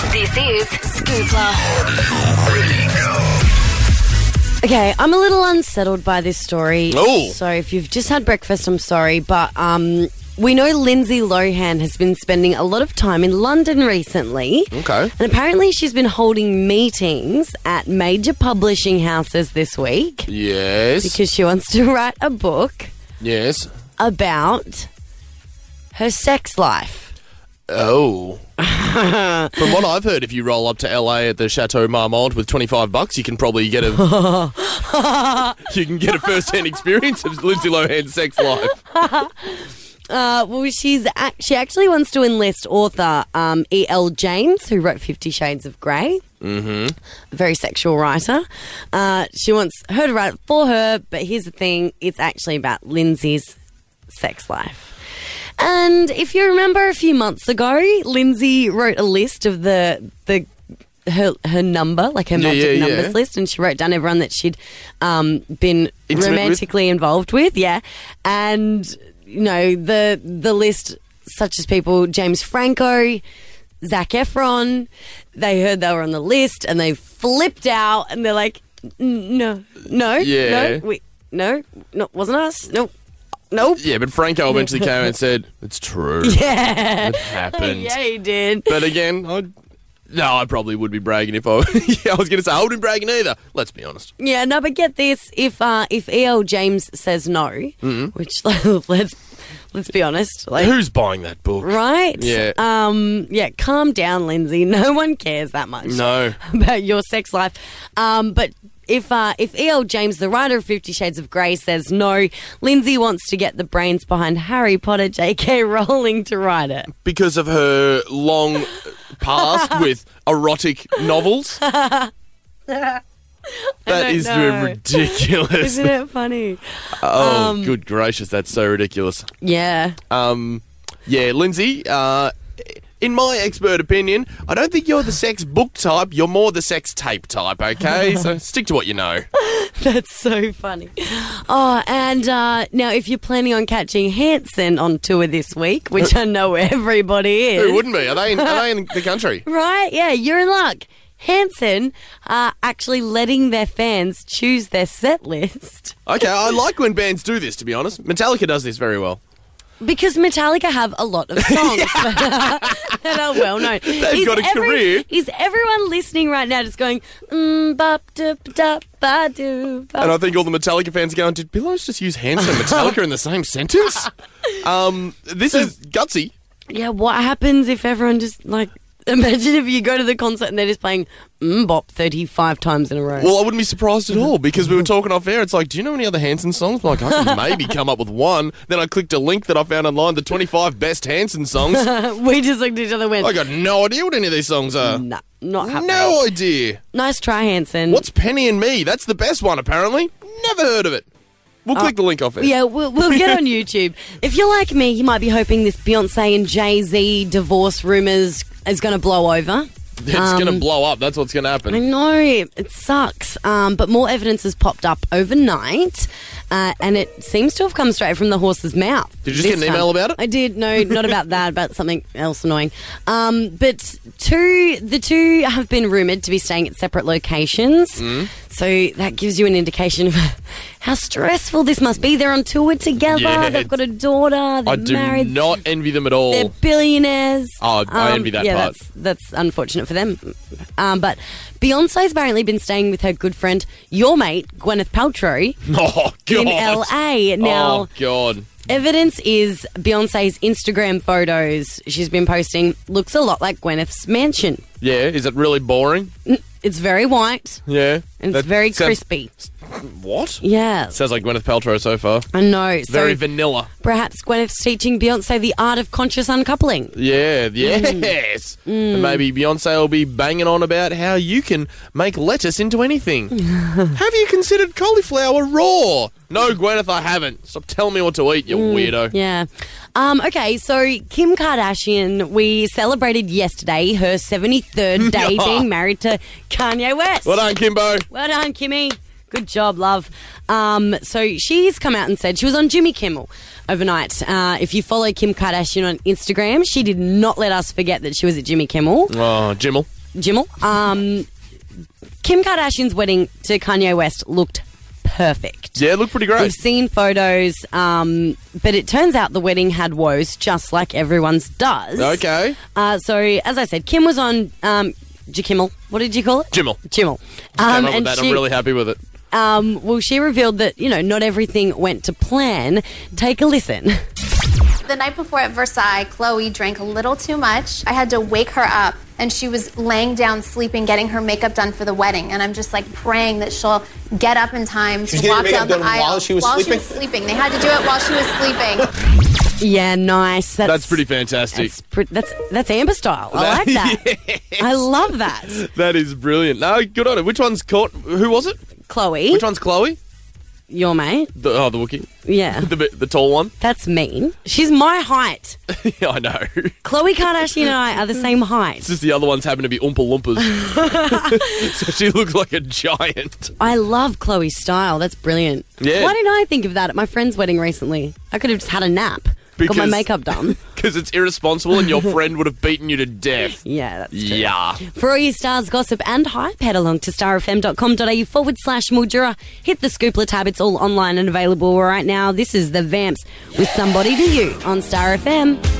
This is Scoopla. Okay, I'm a little unsettled by this story. Oh. So if you've just had breakfast, I'm sorry. But we know Lindsay Lohan has been spending a lot of time in London recently. Okay. And apparently she's been holding meetings at major publishing houses this week Yes. because she wants to write a book Yes. about her sex life. Oh. From what I've heard, if you roll up to LA at the Chateau Marmont with $25, you can probably get a first-hand experience of Lindsay Lohan's sex life. Well, she actually wants to enlist author E.L. James, who wrote 50 Shades of Grey. Mm-hmm. A very sexual writer. She wants her to write it for her, but here's the thing, it's actually about Lindsay's sex life. And if you remember a few months ago, Lindsay wrote a list of her number, like her magic numbers list, and she wrote down everyone that she'd been romantically involved with, and you know the list, such as people James Franco, Zac Efron. They heard they were on the list and they flipped out and they're like, no, wasn't us, nope. Yeah, but Franco eventually came and said, it's true. Yeah. It happened. Yeah, he did. But again, I probably would be bragging if I I was going to say I wouldn't be bragging either. Let's be honest. Yeah, no, but get this. If E.L. James says no, which let's be honest. Like, who's buying that book? Right? Yeah. Calm down, Lindsay. No one cares that much No. about your sex life. But if E.L. James, the writer of 50 Shades of Grey, says no, Lindsay wants to get the brains behind Harry Potter, J.K. Rowling, to write it. Because of her long past with erotic novels? That is ridiculous. Isn't it funny? Oh, good gracious, that's so ridiculous. Yeah. Lindsay, in my expert opinion, I don't think you're the sex book type. You're more the sex tape type, okay? So stick to what you know. That's so funny. Oh, and now if you're planning on catching Hanson on tour this week, which I know everybody is. Who wouldn't be? Are they in the country? Right, yeah, you're in luck. Hanson are actually letting their fans choose their set list. Okay, I like when bands do this, to be honest. Metallica does this very well. Because Metallica have a lot of songs that are well known. They've got a career. Is everyone listening right now just going, bop, doop, dop, ba, doo, bop? And I think all the Metallica fans are going, did Billows just use Hanson and Metallica in the same sentence? This is gutsy. Yeah, what happens if everyone just, like, imagine if you go to the concert and they're just playing Bop 35 times in a row. Well, I wouldn't be surprised at all because we were talking off air. It's like, do you know any other Hanson songs? I'm like, I can maybe come up with one. Then I clicked a link that I found online, the 25 best Hanson songs. We just looked at each other and went, I got no idea what any of these songs are. nah, not happening. No idea. Nice try, Hanson. What's Penny and Me? That's the best one, apparently. Never heard of it. We'll click the link off it. Yeah, we'll get on YouTube. If you're like me, you might be hoping this Beyonce and Jay-Z divorce rumours is going to blow over. It's going to blow up. That's what's going to happen. I know. It sucks. But more evidence has popped up overnight, and it seems to have come straight from the horse's mouth. Did you just get an email about it? I did. No, not about that, about something else annoying. But the two have been rumoured to be staying at separate locations. So that gives you an indication of how stressful this must be. They're on tour together. Yeah, They've got a daughter. They're married. I do not envy them at all. They're billionaires. Oh, I envy that part. That's unfortunate for them. But Beyonce's apparently been staying with her good friend, your mate, Gwyneth Paltrow, Oh, God. in LA. Now, Oh, God. evidence is Beyonce's Instagram photos she's been posting looks a lot like Gwyneth's mansion. Yeah, is it really boring? It's very white Yeah. and it's very crispy. What? Yeah. Sounds like Gwyneth Paltrow so far. I know. Very So vanilla. perhaps Gwyneth's teaching Beyonce the art of conscious uncoupling. Yeah, yes. And maybe Beyonce will be banging on about how you can make lettuce into anything. Have you considered cauliflower raw? No, Gwyneth, I haven't. Stop telling me what to eat, you weirdo. Yeah. Okay, so Kim Kardashian, we celebrated yesterday her 73rd day being married to Kanye West. Well done, Kimbo. Well done, Kimmy. Good job, love. So she's come out and said she was on Jimmy Kimmel overnight. If you follow Kim Kardashian on Instagram, she did not let us forget that she was at Jimmy Kimmel. Oh, Jimmel. Jimmel. Kim Kardashian's wedding to Kanye West looked perfect. Yeah, it looked pretty great. We've seen photos, but it turns out the wedding had woes, just like everyone's does. Okay. So, as I said, Kim was on Jimmel. What did you call it? Jimmel. Jimmel. Came up with that. I'm really happy with it. Well, she revealed that, not everything went to plan. Take a listen. The night before at Versailles, Chloe drank a little too much. I had to wake her up, and she was laying down sleeping, getting her makeup done for the wedding. And I'm just like praying that she'll get up in time to walk down the aisle while she was sleeping. They had to do it while she was sleeping. Yeah, nice. That's pretty fantastic. That's Amber style. I like that. Yes. I love that. That is brilliant. No, good on it. Which one's caught? Who was it? Chloe. Which one's Chloe? Your mate. The Wookiee. Yeah. The tall one. That's mean. She's my height. Yeah, I know. Khloe Kardashian and I are the same height. It's just the other ones happen to be Oompa Loompas. So she looks like a giant. I love Chloe's style. That's brilliant. Yeah. Why didn't I think of that at my friend's wedding recently? I could have just had a nap. Got my makeup done. Because it's irresponsible and your friend would have beaten you to death. Yeah, that's true. Yeah. For all your stars, gossip and hype, head along to starfm.com.au/Mildura. Hit the Scoopla tab. It's all online and available right now. This is The Vamps with Somebody to You on Star FM.